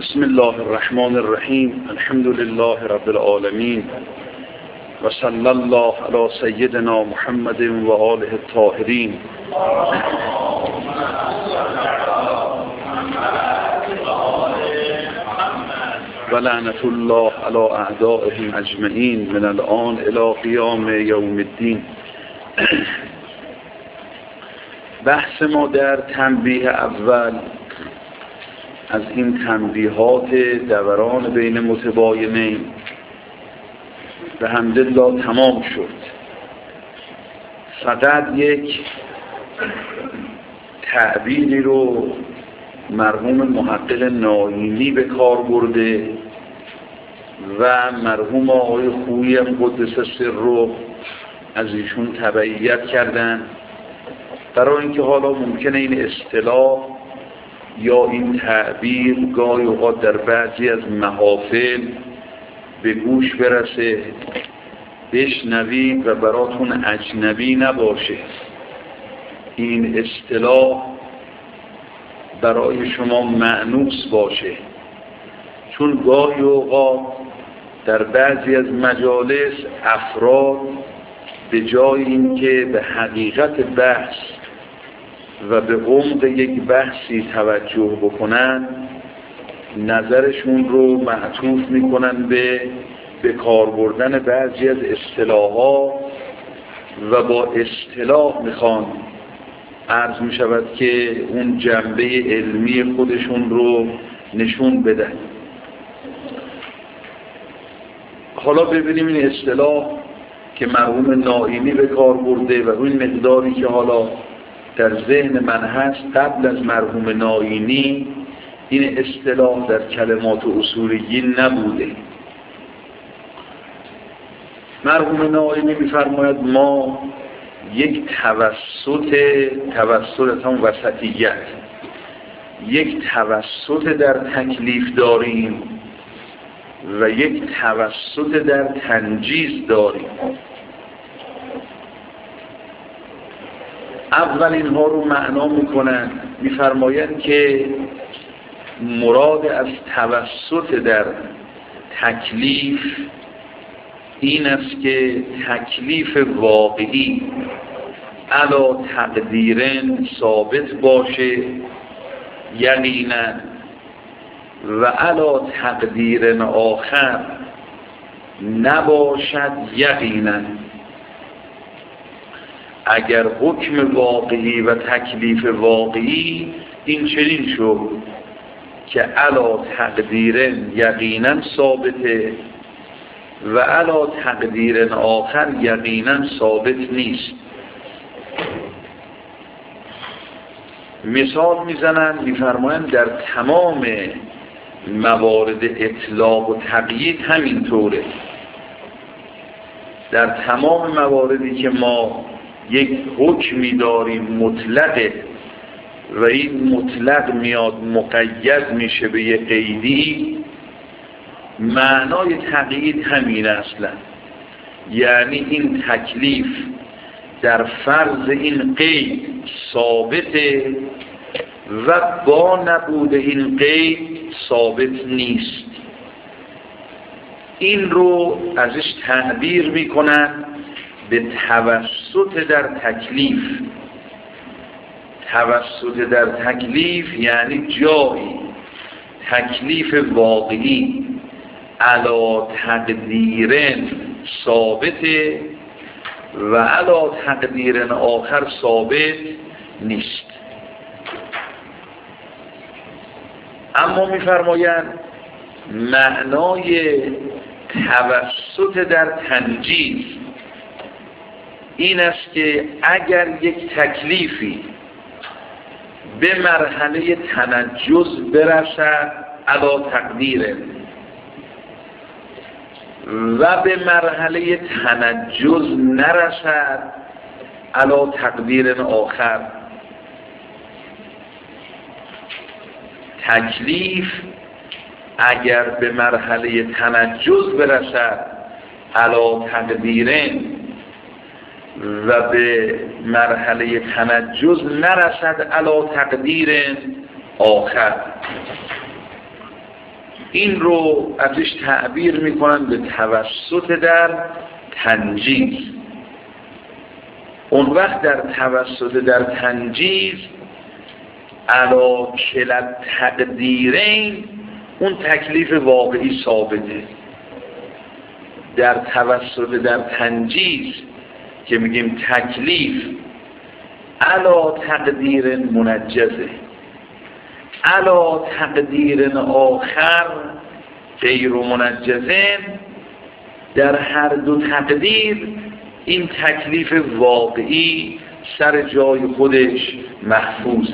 بسم الله الرحمن الرحیم. الحمد لله رب العالمین و صلی الله علی سیدنا محمد و آله الطاهرین. و لعنت الله علی اعدائهم اجمعین من الان الی قیام یوم الدین. بحث ما در تنبیه اول از این تنبیهات دوران بین متباینین به حمدالله تمام شد. فقط یک تعبیری رو مرحوم محقق ناینی به کار برده و مرحوم آقای خویی قدس سره از ایشون تبعیت کردن، برای اینکه حالا ممکنه این اصطلاح یا این تعبیر گاهی اوقات در بعضی از محافل به گوش برسه، بشنوید و براتون اجنبی نباشه. این اصطلاح برای شما مأنوس باشه، چون گاهی اوقات در بعضی از مجالس افراد به جای اینکه به حقیقت بحث و به عمق یک بحثی توجه بکنن، نظرشون رو معطوف میکنن به کار بردن بعضی از اصطلاحات و با اصطلاح میخوان عرض میشود که اون جنبه علمی خودشون رو نشون بدن. حالا ببینیم این اصطلاح که مرحوم ناینی به کار برده و این مقداری که حالا در ذهن من هست قبل از مرحوم ناینی این اصطلاح در کلمات اصولیین نبوده. مرحوم ناینی می‌فرماید ما یک توسط هم وسطیت، یک توسط در تکلیف داریم و یک توسط در تنجیز داریم. اول اینها رو معنا میکنن، میفرمایند که مراد از توسط در تکلیف این است که تکلیف واقعی علا تقدیرن ثابت باشه یقینا و علا تقدیرن آخر نباشد یقینا. اگر حکم واقعی و تکلیف واقعی این چنین شد که علا تقدیرن یقینا ثابته و علا تقدیرن آخر یقینا ثابت نیست. مثال میزنن، میفرمایند در تمام موارد اطلاق و تقیید همینطوره. در تمام مواردی که ما یک حکمی داریم مطلقه و این مطلق میاد مقید میشه به یک قیدی، معنای تقیید همین اصلا، یعنی این تکلیف در فرض این قید ثابته و با نبود این قید ثابت نیست. این رو ازش تعبیر میکنن به توسط در تکلیف. توسط در تکلیف یعنی جایی تکلیف واقعی علا تقدیرن ثابته و علا تقدیرن آخر ثابت نیست. اما میفرمایند معنای توسط در تنجیز این است که اگر یک تکلیفی به مرحله تنجز برسد علا تقدیره و به مرحله تنجز نرسد علا تقدیر آخر، تکلیف اگر به مرحله تنجز برسد علا تقدیرن و به مرحله تنجز نرسد علا تقدیر آخر. این رو ازش تعبیر میکنن به توسط در تنجیز. اون وقت در توسط در تنجیز علا کلا تقدیرین اون تکلیف واقعی ثابته. در توسط در تنجیز که میگیم تکلیف علا تقدیر منجزه، علا تقدیر آخر غیر منجزه، در هر دو تقدیر این تکلیف واقعی سر جای خودش محفوظه.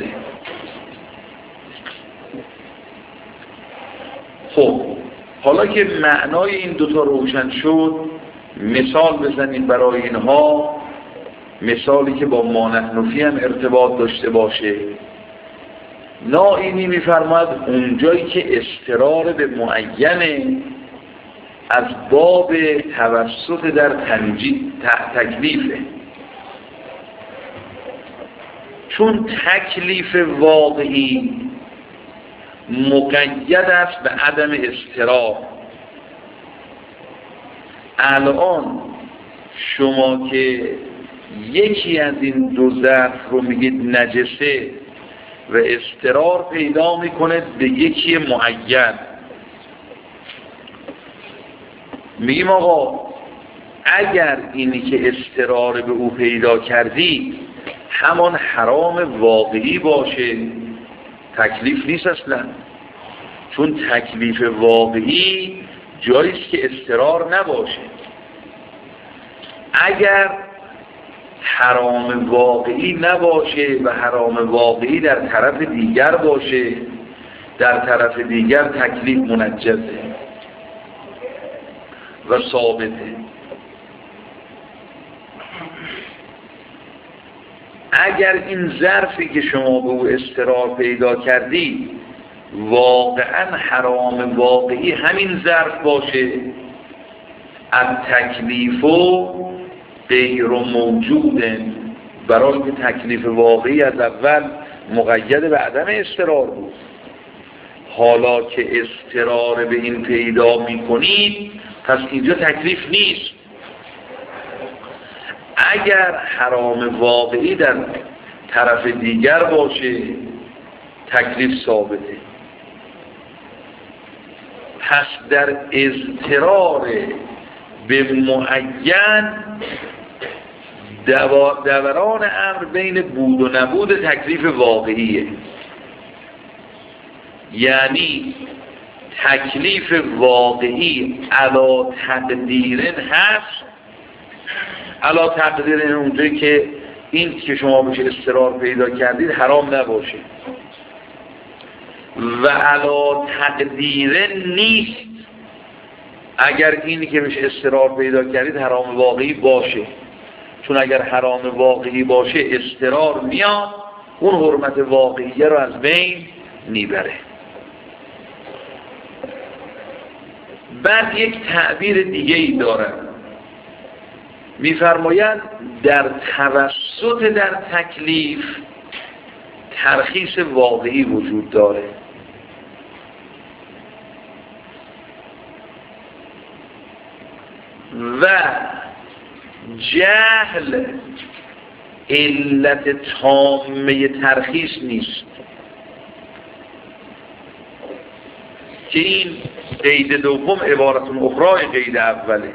خب حالا که معنای این دوتا روشن شد، مثال بزنیم برای اینها، مثالی که با ما نحن فیه هم ارتباط داشته باشه. نائینی میفرماد اونجایی که اضطرار به معینه از باب توسط در تکلیفه، چون تکلیف واقعی مقید است به عدم اضطرار. الان شما که یکی از این دو ظرف رو میگید نجسه و اضطرار پیدا میکنه به یکی معین، میگیم آقا اگر اینی که اضطرار به او پیدا کردی همان حرام واقعی باشه، تکلیف نیست اصلا، چون تکلیف واقعی جاییست که اضطرار نباشه. اگر حرام واقعی نباشه و حرام واقعی در طرف دیگر باشه، در طرف دیگر تکلیف منجزه و ثابته. اگر این ظرفی که شما به او اضطرار پیدا کردی واقعا حرام واقعی همین ظرف باشه، از تکلیف و غیر موجوده، برای که تکلیف واقعی از اول مقید به عدم اضطرار بود. حالا که اضطرار به این پیدا میکنید پس اینجا تکلیف نیست. اگر حرام واقعی در طرف دیگر باشه تکلیف ثابته. پس در اضطرار به معین دوران امر بین بود و نبود تکلیف واقعیه، یعنی تکلیف واقعی علا تقدیرن هست. علا تقدیرن اونجایی که این که شما بهش اضطرار پیدا کردید حرام نباشه، و علا تقدیرن نیست اگر اینی که بهش اضطرار پیدا کردید حرام واقعی باشه، چون اگر حرام واقعی باشه اضطرار میاد اون حرمت واقعیه رو از بین میبره. بعد یک تعبیر دیگه ای دارن، میفرمایند در توسط در تکلیف ترخیص واقعی وجود داره. و جهل علت تامه ترخیص نیست، که این قید دوم عبارتون اخرای قید اوله.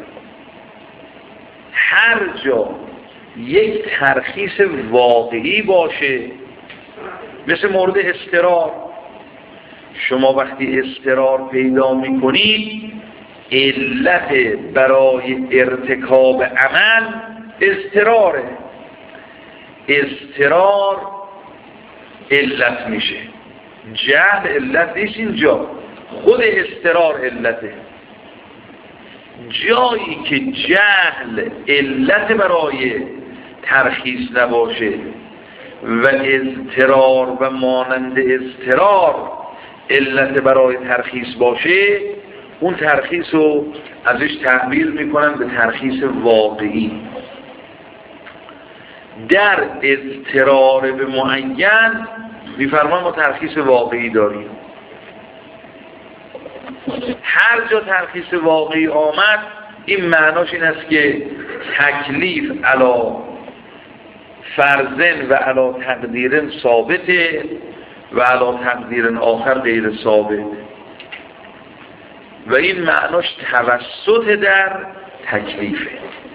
هر جا یک ترخیص واقعی باشه، مثل مورد اضطرار، شما وقتی اضطرار پیدا میکنید علت برای ارتکاب عمل اضطراره، اضطرار علت میشه، جهل علت نیست. اینجا خود اضطرار علته. جایی که جهل علت برای ترخیص نباشه و اضطرار و مانند اضطرار علت برای ترخیص باشه، اون ترخیص رو ازش تعبیر میکنن به ترخیص واقعی. در اضطرار به معین میفرمان ما ترخیص واقعی داریم. هر جا ترخیص واقعی آمد این معناش این است که تکلیف علا فرضن و علا تقدیرن ثابته و علا تقدیرن آخر غیر ثابت و این معناش توسط در تکلیفه.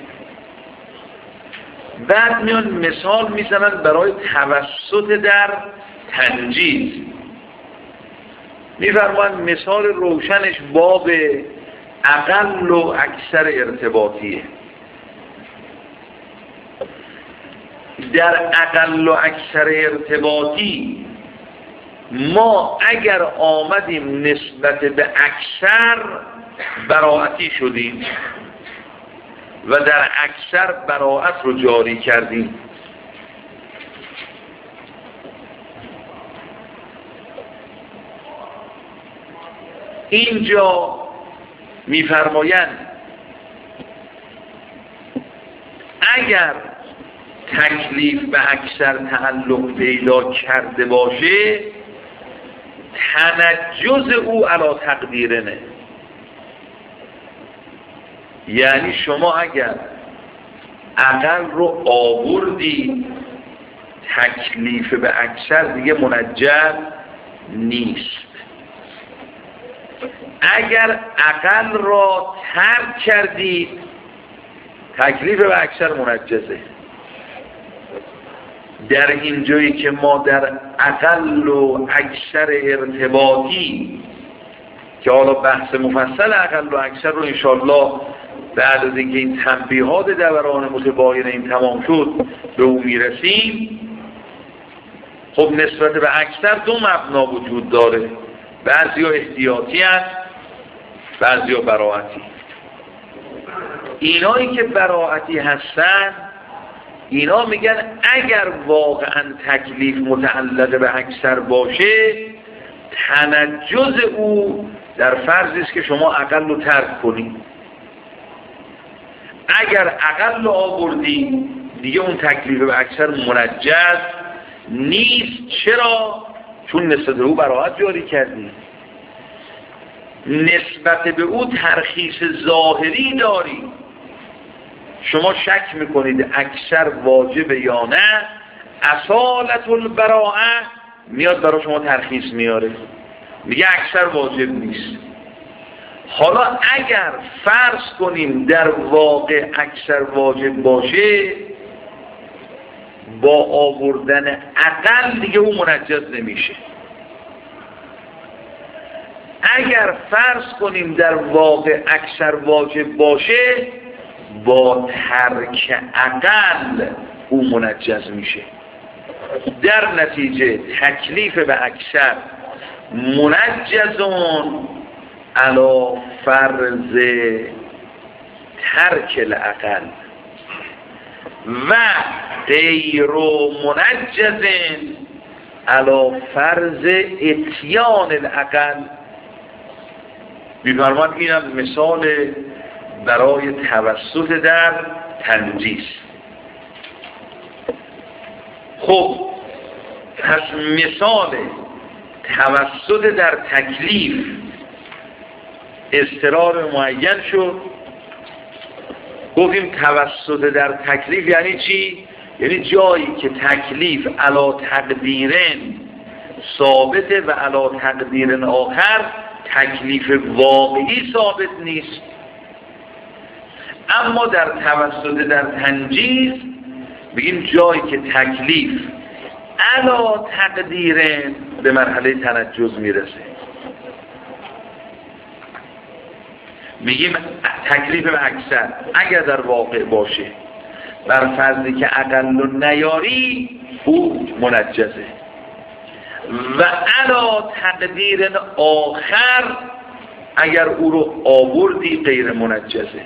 بعد میان مثال میزنن برای توسط در تنجیز. میفرمایند مثال روشنش باب اقل و اکثر ارتباطیه. در اقل و اکثر ارتباطی ما اگر آمدیم نسبت به اکثر براعتی شدیم و در اکثر براعت رو جاری کردیم، اینجا میفرمایند اگر تکلیف به اکثر تعلق پیدا کرده باشه تنجز او علی تقدیرنه. یعنی شما اگر اقل رو آوردی تکلیف به اکثر دیگه منجز نیست. اگر اقل را ترک کردی تکلیف به اکثر منجزه. در این جایی که ما در اقل و اکثر ارتباطی که حالا بحث مفصل اقل و اکثر رو انشالله بعد از اینکه این تنبیهات دوران متباین این تمام شد به اون میرسیم. خب نسبت به اکثر دو مبنا وجود داره، بعضیا احتیاطی هست بعضیا براعتی. اینایی که براعتی هستن اینا میگن اگر واقعا تکلیف متعلق به اکثر باشه تنجز او در فرضی است که شما اقل رو ترک کنید. اگر اقل رو آوردی دیگه اون تکلیف به اکثر منجز نیست. چرا؟ چون نسبت به او براعت جاری کردی، نسبت به او ترخیص ظاهری داری. شما شک میکنید اکثر واجب یا نه، اصالت البراءه میاد برای شما ترخیص میاره، میگه اکثر واجب نیست. حالا اگر فرض کنیم در واقع اکثر واجب باشه با آوردن اقل دیگه اون منجز نمیشه. اگر فرض کنیم در واقع اکثر واجب باشه با ترک اقل او منجز میشه. در نتیجه تکلیف به اکثر منجزون علی فرض ترک الاقل و غیر منجزن علی فرض اتیان الاقل. می‌فرمان اینم مثال برای توسط در تنجیز. خب پس مثال توسط در تکلیف اضطرار معین شد. گفتیم توسط در تکلیف یعنی چی؟ یعنی جایی که تکلیف علا تقدیرن ثابته و علا تقدیرن آخر تکلیف واقعی ثابت نیست. اما در توسط در تنجیز بگیم جایی که تکلیف علا تقدیرن به مرحله تنجز میرسه. میگیم تکلیف به اکثر اگر در واقع باشه بر فرضی که اقل و نیاری او منجزه و علا تقدیر آخر اگر او رو آوردی غیر منجزه.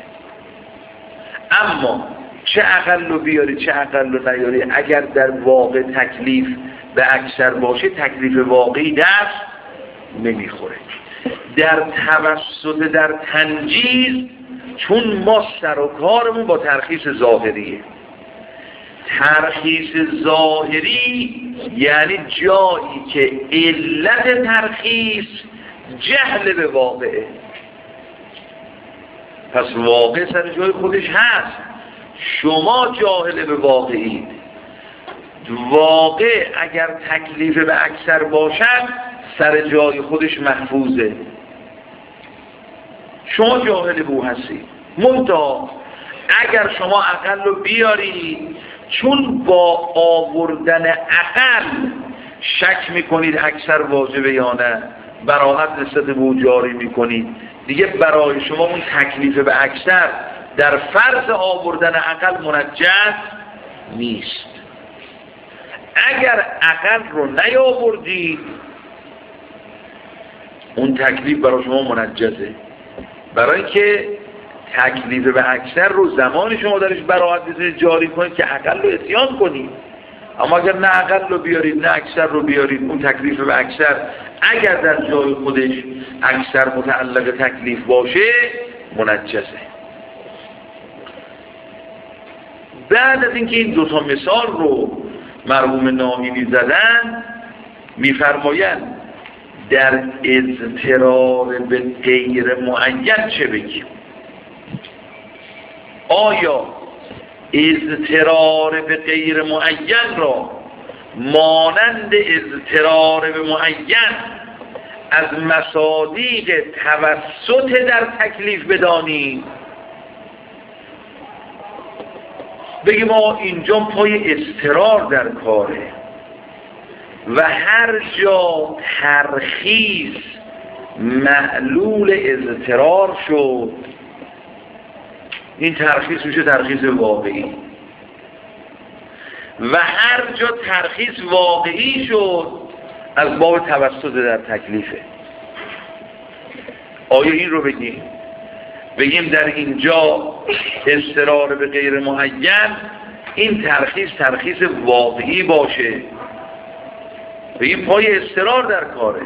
اما چه اقل رو بیاری چه اقل رو نیاری اگر در واقع تکلیف به اکثر باشه تکلیف واقعی دست نمیخوره. در توسط در تنجیز چون ما سر و کارمون با ترخیص ظاهریه. ترخیص ظاهری یعنی جایی که علت ترخیص جهل به واقعه. پس واقع سر جای خودش هست، شما جاهل به واقعید. واقع اگر تکلیف به اکثر باشد سر جای خودش محفوظه، شما جاهل به او هستید. منتها اگر شما عقل رو بیاری، چون با آوردن عقل شک میکنید اکثر واجبه یا نه، براحت نسبت به او جاری میکنید، دیگه برای شما اون تکلیف به اکثر در فرض آوردن عقل منجز نیست. اگر عقل رو نیاوردید اون تکلیف برای شما منجزه، برای اینکه تکلیف به اکثر رو زمانی شما درش براحت بتونید جاری کنید که عقل رو اتیان کنید. اما اگر نه عقل رو بیارید نه اکثر رو بیارید، اون تکلیف به اکثر اگر در جای خودش اکثر متعلق تکلیف باشه منجزه. بعد از اینکه این دوتا مثال رو مرحوم ناهینی زدن، میفرمایند در اضطرار به غیر معین چه بگیم؟ آیا اضطرار به غیر معین را مانند اضطرار به معین از مصادیق توسط در تکلیف بدانیم؟ بگیم ما اینجا پای اضطرار در کاره و هر جا ترخیص معلول اضطرار شد، این ترخیص میشه ترخیص واقعی، و هر جا ترخیص واقعی شد از باب توسط در تکلیفه. آیا این رو بگیم در اینجا اضطرار به غیر معین این ترخیص واقعی باشه، بگیم پای اضطرار در کاره؟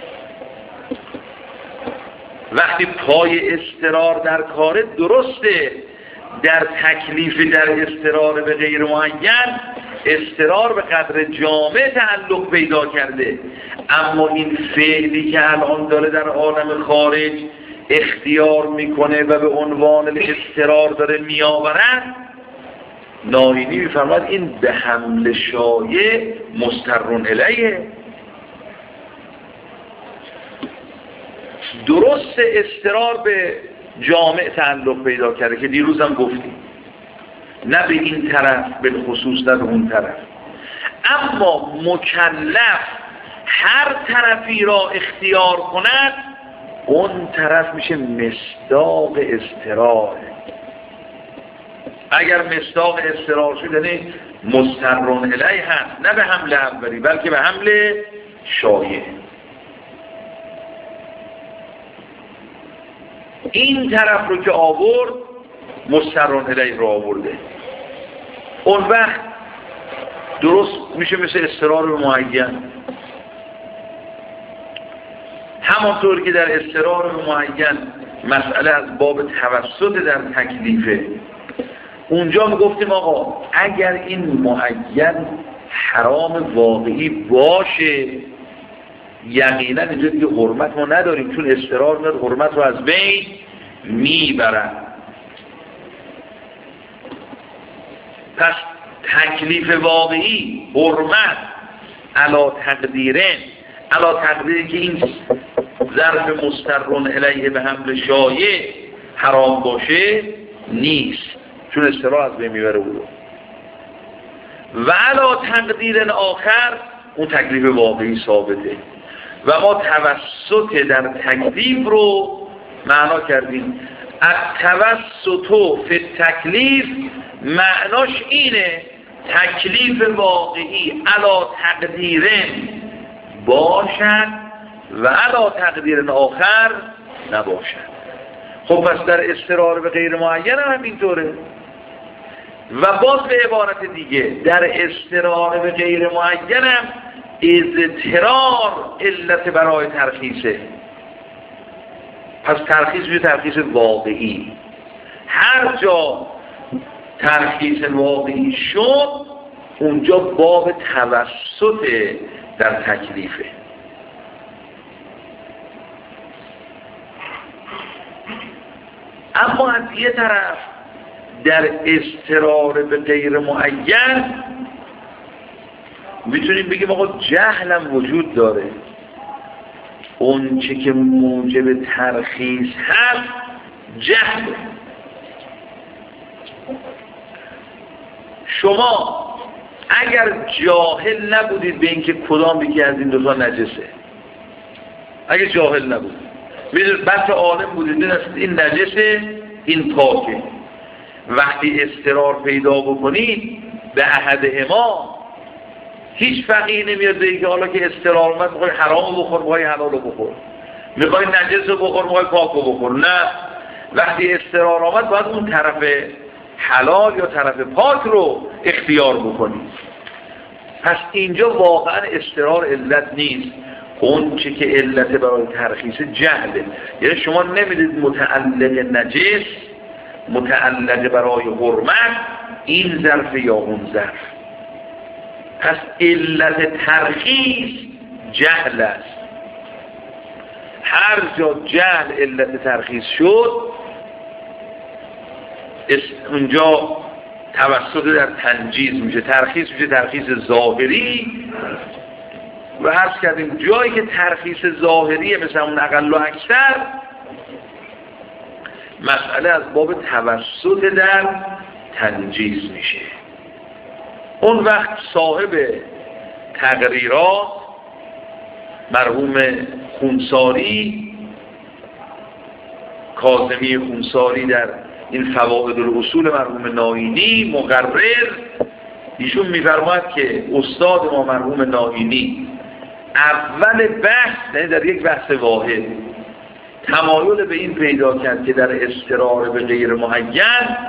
وقتی پای اضطرار در کاره درسته در تکلیف در اضطرار به غیر معین اضطرار به قدر جامع تعلق پیدا کرده، اما این فعلی که الان داره در عالم خارج اختیار میکنه و به عنوان اضطرار داره میآورد، ناینی میفرماد این به حمل شایع مسترون الیه. درست اضطرار به جامع تعلق پیدا کرده که دیروزم گفتیم، نه به این طرف به خصوص نه به اون طرف، اما مکلف هر طرفی را اختیار کند اون طرف میشه مصداق اضطرار. اگر مصداق اضطرار شد یعنی مسترون الیه هست، نه به حمل اولی بلکه به حمل شایع. این طرف رو که آورد مسترون الیه رو آورده، اون وقت درست میشه مثل اضطرار به معین. همانطور که در اضطرار به معین مسئله از باب توسط در تکلیفه، اونجا میگفتیم آقا اگر این معین حرام واقعی باشه یقینا اینجا دیگه حرمت ما نداریم، چون اضطرار میاد حرمت رو از بین میبرن. پس تکلیف واقعی حرمت علا تقدیرین، علا تقدیری که این ظرف مسترون الیه به حمل شایع حرام باشه نیست، چون اضطرار از بین میبره او رو. و علا تقدیر آخر اون تکلیف واقعی ثابته و ما توسط در تکلیف رو معنا کردیم. التوسط فی تکلیف معناش اینه تکلیف واقعی علا تقدیرن باشد و علا تقدیر آخر نباشد. خب پس در اضطرار به غیر معین هم اینطوره. و باز به عبارت دیگه در اضطرار به غیر معین هم اضطرار علت برای ترخیصه. پس ترخیص میشه ترخیص واقعی. هر جا ترخیص واقعی شد اونجا باب توسط در تکلیفه. اما از یه طرف در اضطرار به غیر معین میتونیم بگیم آقا جهلم وجود داره، اون چه که موجب ترخیص هست جهل. شما اگر جاهل نبودید به اینکه کدام یکی از این دو تا نجسه، اگر جاهل نبودید میدونید بس عالم بودید میدونید این نجسه این پاکه، وقتی اضطرار پیدا بکنید به احدهما هیچ فقیه نمیاد به اینکه حالا که اضطرار اومد میخوای حرامو بخور میخوای حلالو بخور، میخوای نجسو بخور میخوای پاکو بخور. نه، وقتی اضطرار آمد باید اون طرف حلال یا طرف پاک رو اختیار بکنی. پس اینجا واقعا اضطرار علت نیست، اون چی که علت برای ترخیص جهله. یعنی شما نمیدید متعلق نجس متعلق برای حرمت این ظرف یا اون ظرف. پس علت ترخیص جهل است. هر جا جهل علت ترخیص شد اونجا توسط در تنجیز میشه، ترخیص میشه ترخیص ظاهری. و عرض کردیم جایی که ترخیص ظاهریه مثل اون اقل و اکثر، مسئله از باب توسط در تنجیز میشه. اون وقت صاحب تقریرات مرحوم خونساری، کاظمی خونساری در این فواید الاصول مرحوم ناینی مقرر، ایشون میفرماید که استاد ما مرحوم ناینی اول بحث، یعنی در یک بحث واحد، تمایل به این پیدا کرد که در اضطرار به غیر معین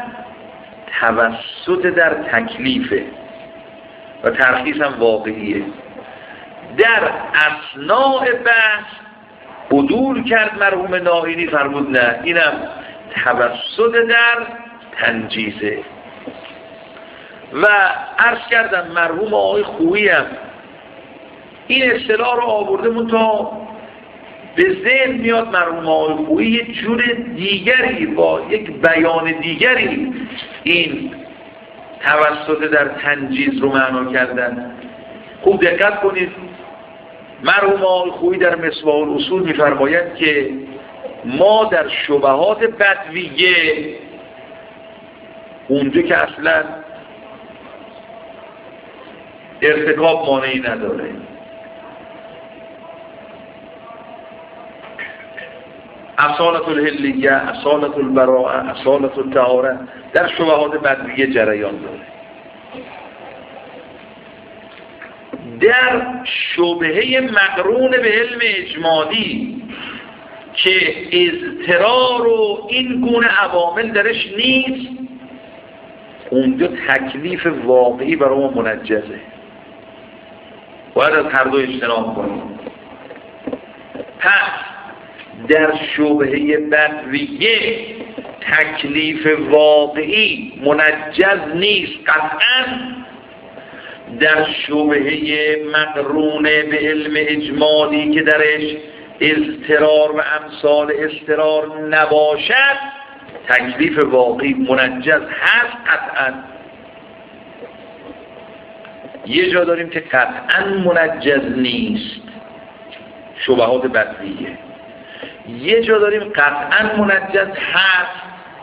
توسط در تکلیفه و ترخیص هم واقعیه. در اثناء بحث عدول کرد مرحوم ناینی، فرمود نه اینم توسط در تنجیزه. و عرض کردم مرحوم آقای خویی هم این اصطلاح رو آورده، منتها به ذهن میاد مرحوم آقای خویی یک جور دیگری با یک بیان دیگری این توسط در تنجیز رو معنا کردن. خوب دقت کنید، مرحوم آقای خویی در مصباح الاصول میفرمایند که ما در شبهات بدویه، اونجا که اصلا ارتکاب مانعی نداره، اصالت الحلیه، اصالت البراءه، اصالت الطهاره، در شبهات بدویه جریان داره. در شبهه مقرون به علم اجمالی که اضطرار و این گونه عوامل درش نیست، اونجا تکلیف واقعی برای ما منجزه، باید از هر دو اجتناب کنیم. پس در شبهه بدویه تکلیف واقعی منجز نیست قطعا. در شبهه مقرون به علم اجمالی که درش اضطرار و امثال اضطرار نباشد تکلیف واقعی منجز هست قطعا. یه جا داریم که قطعا منجز نیست، شبهات بدویه. یه جا داریم قطعا منجز هست،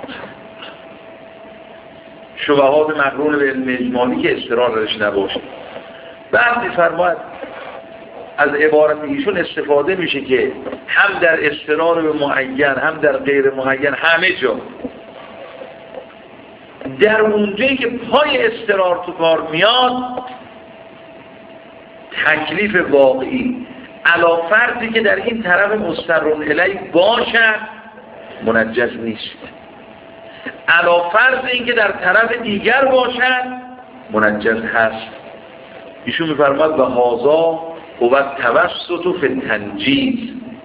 شبهات مقرون به علم اجمالی که اضطرار درش نباشه. بعد می‌فرماید از عبارت ایشون استفاده میشه که هم در اضطرار به معین هم در غیر معین، همه جا در اونجایی که پای اضطرار تو کار میاد تکلیف واقعی علا فرضی که در این طرف مسترون الی باشد منجز نیست، علا فرض این که در طرف دیگر باشد منجز هست. ایشون میفرماد و هازا و توسط فی التنجیز،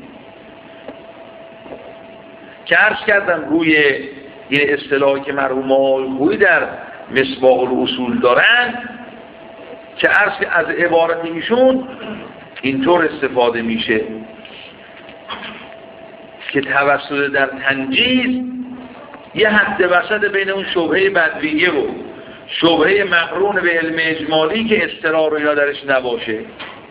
که عرض کردم روی این اصطلاحی که مرحوم آقای خویی در مصباح الاصول دارند که عرض از عبارت ایشون اینطور استفاده میشه که توسط در تنجیز یه حد وسط بین اون شبهه بدویه و شبهه مقرون به علم اجمالی که استرار و یا درش نباشه.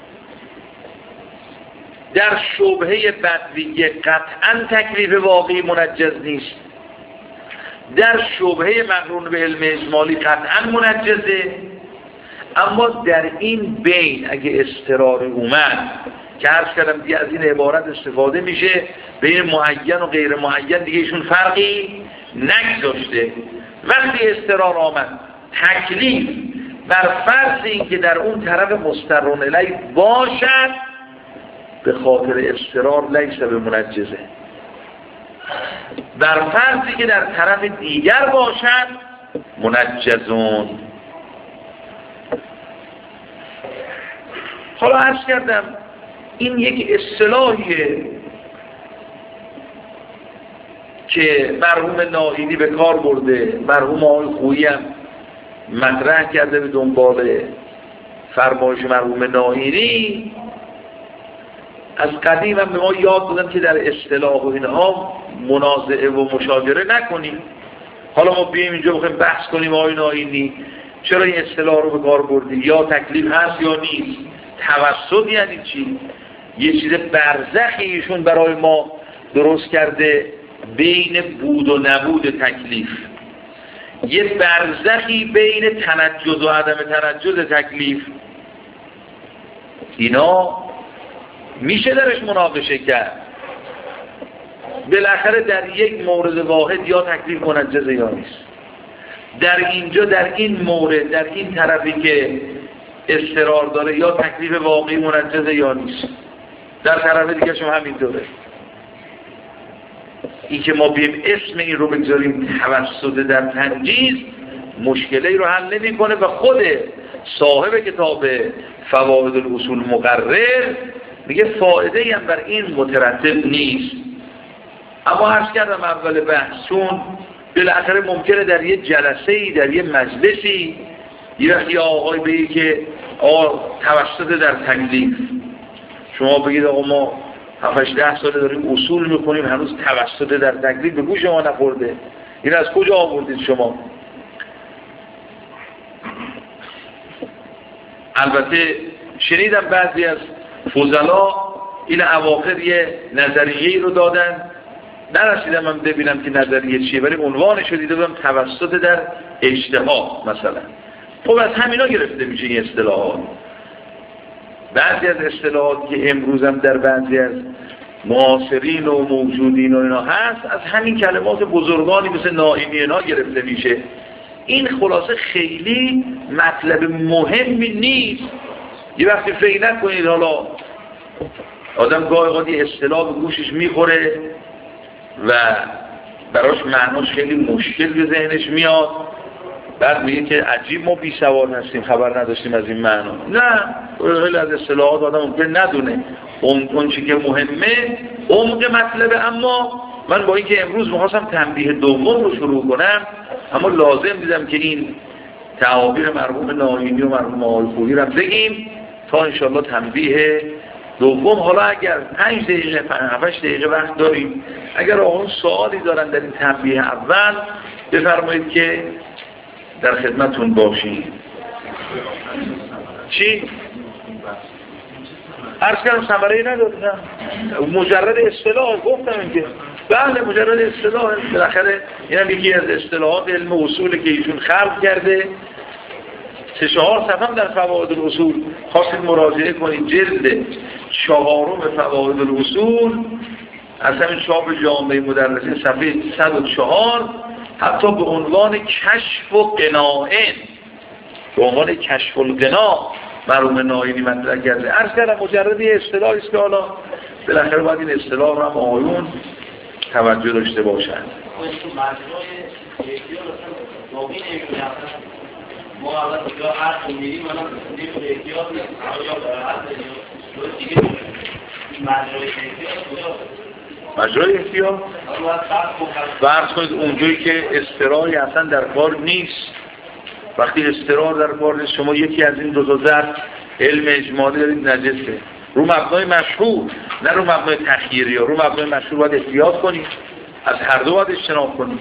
در شبهه بدویه قطعا تکلیف واقعی منجز نیست، در شبهه مقرون به علم اجمالی قطعا منجزه، اما در این بین اگه استرار اومد که عرض کردم دیگه از این عبارت استفاده میشه بین معین و غیر معین دیگه ایشون فرقی نگذاشته. وقتی استرار آمد تکلیف بر فرض این که در اون طرف مسترون الیه باشد به خاطر استرار لیس به منجزه، بر فرضی که در طرف دیگر باشد منجزون. حالا عرض کردم این یک اصطلاحیه که مرحوم ناهیدی به کار برده، مرحوم آقای خویی هم مطرح کرده به دنبال فرمایش مرحوم ناهیدی. از قدیم هم به ما یاد دادن که در اصطلاح و اینها منازعه و مشاجره نکنیم. حالا ما بیایم اینجا بخوایم بحث کنیم آقای ناهیدی چرا این اصطلاح رو به کار بردی، یا تکلیف هست یا نیست، توسط یعنی چی، یه چیز برزخی ایشون برای ما درست کرده بین بود و نبود تکلیف، یه برزخی بین تنجز و عدم تنجز تکلیف. اینا میشه درش مناقشه کرد. بالاخره در یک مورد واحد یا تکلیف منجزه یا نیست. در اینجا در این مورد در این طرفی که استرار داره یا تکلیف واقعی منجزه یا نیست، در طرف دیگه شما همینطوره. این که ما بیم اسم این رو بگذاریم توسط در تنجیز مشکلی رو حل نمی‌کنه و خود صاحب کتاب فواید الاصول مقرر میگه فایده هم بر این مترتب نیست. اما عرض کردم اول بحثون بالاخره ممکنه در یه جلسه‌ای در یه مجلسی یه وقتی آقای بگی که توسط در تکلیف، شما بگید آقا ما 7-10 ساله داریم اصول میخونیم هنوز توسط در تکلیف به گوش ما نخورده، این از کجا آوردید شما؟ البته شنیدم بعضی از فضلا این اواخر یه نظریه‌ای رو دادن، نرسیدم من ببینم که نظریه چیه، ولی عنوانش رو دیده بودم توسط در اجتهاد مثلا. خب از همینا گرفته میشه این اصطلاحات. بعضی از اصطلاحات که امروز هم در بعضی از معاصرین و موجودین و اینا هست از همین کلمات بزرگانی مثل نائینی اینا گرفته میشه. این خلاصه خیلی مطلب مهمی نیست. یه وقتی فکر نکنید حالا آدم گاهی اوقات اصطلاح به گوشش میخوره و براش معناش خیلی مشکل به ذهنش میاد، بعد میگه که عجیب ما بی سواد هستیم خبر نداشتیم از این معنا. نه، خیلی از اصطلاحات آدم ممکن ندونه اون چی که مهمه عمق مطلبه. اما من با اینکه امروز می‌خواستم تنبیه دوم رو شروع کنم، اما لازم دیدم که این تعابیر مرحوم ناهیدی و مرحوم آقای خویی رو بگیم تا انشالله تنبیه دوم. حالا اگر 5 دقیقه 7 دقیقه وقت داریم، اگر آقایون سوالی دارن در این تنبیه اول بفرمایید که در خدمتون باشیم. چی؟ عرض کردم ثمره‌ای نداره، نه مجرد اصطلاح گفتم اینکه بله مجرد اصطلاح. بالاخره اینم یکی از اصطلاحات علم اصول که ایشون خلق کرده. 3-4 صفحه در فواید الاصول خواستید مراجعه کنید، جلد 4 فواید الاصول از همین چاپ جامعه مدرسین صفحه 104 حتی به عنوان کشف و قناعین، به عنوان کشف القناع مرحوم ناهیدی مطرح کرده. عرض کردم مجرد یه اصطلاحی است که حالا بالاخره باید این اصطلاح رو هم آقایون توجه داشته باشند. مجرای احتیاط فرض کنید اونجایی که استراری اصلا در کار نیست. وقتی استرار در کار نیست، شما یکی از این 2 تا ضرب علم اجمالی دارید نجسه، رو مبنای مشهور، نه رو مبنای تخییری. رو مبنای مشهور باید احتیاط کنی، از هر دو باید اجتناب کنی.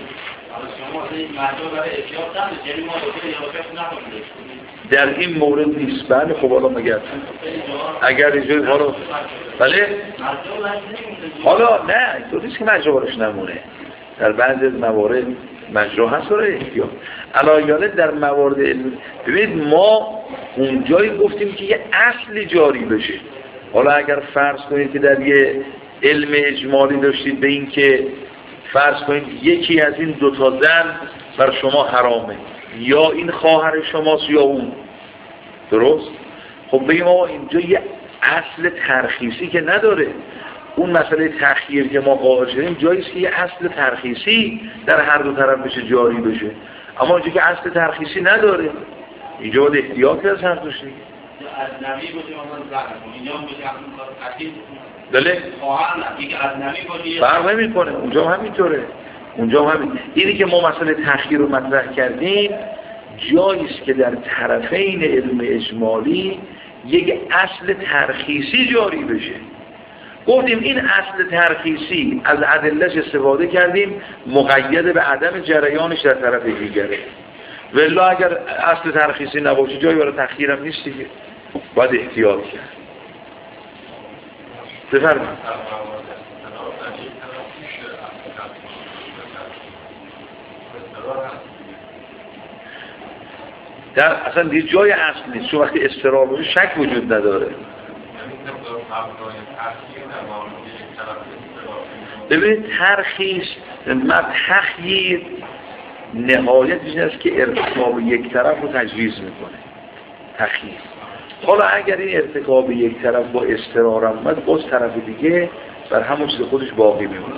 در این مورد نیست. بله خب حالا مگر اگر اینجوری حالا بله حالا نه تو نیست که مجرا بارش نمونه. در بعضی از موارد مجرا هست برای احتیاط. علایاله در موارد علم ببینید ما اونجایی گفتیم که یه اصل جاری بشه. حالا اگر فرض کنید که در یه علم اجمالی داشتید به این که فرض کنید یکی از این دوتا زن بر شما حرامه، یا این خواهر شماست یا اون، درست؟ خب بگیم ما اینجا یه اصل ترخیصی که نداره. اون مسئله تخییر که ما قائل شدیم جاییست که یه اصل ترخیصی در هر دو طرف بشه جاری بشه، اما اینجا که اصل ترخیصی نداره اینجا باید احتیاطی از هر دوش دیگه. اجنبی باشه مثلا زن اینجا باشه بله فرق نمی‌کنه. اونجا هم همینطوره. اونجا هم همین. اینی که ما مسئله تخییر رو مطرح کردیم جاییست که در طرفین علم اجمالی یک اصل ترخیصی جاری بشه. گفتیم این اصل ترخیصی از ادله‌اش استفاده کردیم مقید به عدم جریانش در طرف دیگره. ولی اگر اصل ترخیصی نباشه جایی برای تخییر هم نیست دیگه. باید احتیاط کرد. بفرمایید. در اصلا دیگه جای اصل نیست، چون وقتی استقرار باشه شک وجود نداره. ببینید ترخیص تخییر نهایت این است که ارتکاب یک طرف رو تجویز میکنه. تخییر. حالا اگر این ارتکاب یک طرف با استقرار اومد باز طرف دیگه بر همون چیز خودش باقی میمونه.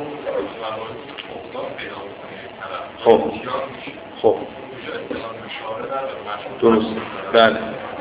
خب درست. بله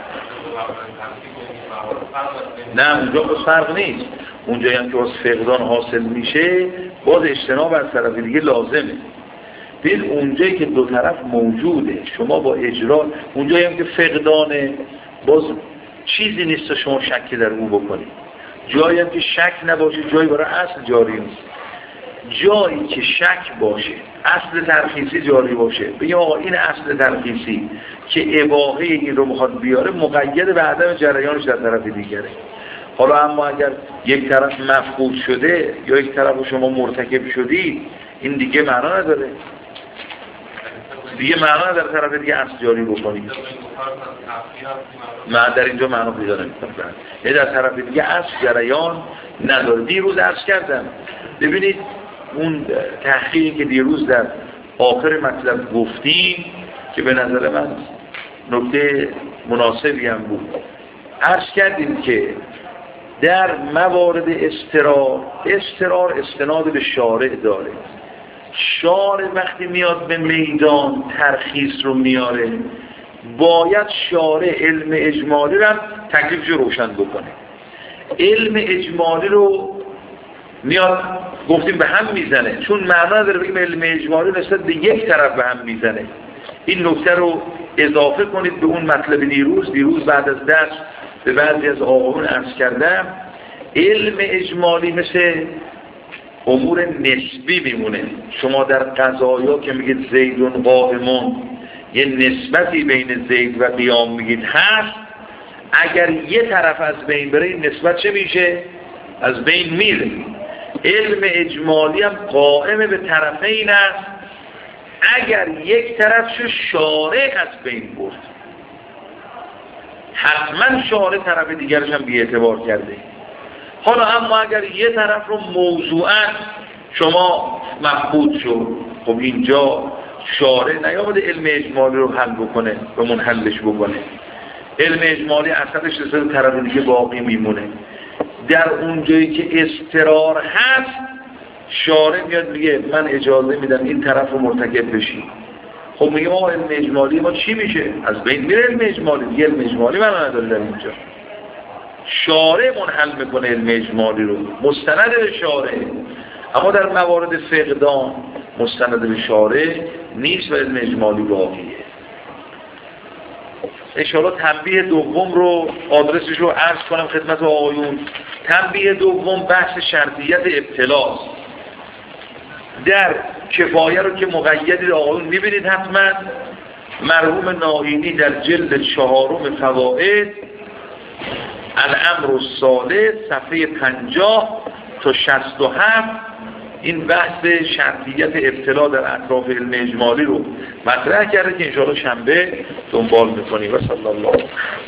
نه اونجا باز فرق نیست. اونجایی هم که باز فقدان حاصل میشه باز اجتناب از طرف دیگه لازمه. ببین اونجایی که دو طرف موجوده شما با اجرا، اونجایی هم که فقدانه باز چیزی نیست شما شک در اون بکنید. جایی هم که شک نباشه جایی برای اصل جاری نیست. جایی که شک باشه اصل ترخیصی جاری باشه بگیم آقا این اصل ترخیصی که اباحه این رو میخواد بیاره مقید به عدم جریانش در طرف دیگره. حالا اما اگر یک طرف مفقود شده یا یک طرف شما مرتکب شدی این دیگه معنا نداره. دیگه معنا در طرف دیگه اصل جاری بکنید. من در اینجا معنا پیدا نمی‌کنم. یعنی در طرف دیگه اصل جریان نداره. دیروز عرض کردم ببینید اون تحقیقی که دیروز در آخر مطلب گفتیم که به نظر من نکته مناسبی هم بود. عرض کردیم که در موارد استرار استناد به شارع داره. شارع وقتی میاد به میدان ترخیص رو میاره باید شارع علم اجمالی رو هم تکلیفش روشن بکنه. علم اجمالی رو میاد گفتیم به هم میزنه، چون معنا داره بگیم علم اجمالی نسبت به یک طرف به هم میزنه. این نکته رو اضافه کنید به اون مطلب دیروز بعد از درس به بعضی از آقایون عرض کردم علم اجمالی مثل امور نسبی میمونه. شما در قضایا که میگید زیدون قائمون یه نسبتی بین زید و قیام میگید هست، اگر یه طرف از بین بره این نسبت چه میشه؟ از بین میره. علم اجمالی هم قائم به طرفین است اگر یک طرفشو شارع از بین برد حتما شارع طرف دیگرش هم بی اعتبار کرده. حالا اما اگر یه طرف رو موضوعاً شما مفقود شد خب اینجا شارع نیامده علم اجمالی رو حل بکنه و منحلش بکنه. علم اجمالی اصلش رسید طرف دیگه باقی میمونه. در اونجایی که استقرار هست شارع میاد میگه من اجازه میدم این طرف رو مرتکب بشی. خب میگه ما علم اجمالی ما چی میشه؟ از بین میره علم اجمالی. دیگه علم اجمالی من نداره در اینجا. شارع منحل میکنه علم اجمالی رو، مستند به شارع. اما در موارد فقدان مستند به شارع نیست و علم اجمالی باقیه. انشاءالله تنبیه دوم رو آدرسش رو عرض کنم خدمت آقایون. تنبیه دوم بحث شرطیت ابتلاست. در کفایه رو که مقیدی آقایون میبینید حتما، مرحوم ناینی در جلد 4 فوائد الامر الثالث صفحه 50 تا 67 این بحث شرطیت ابتلا در اطراف علم اجمالی رو مطرح کرده که انشاءالله شنبه دنبال میکنیم. و صلی الله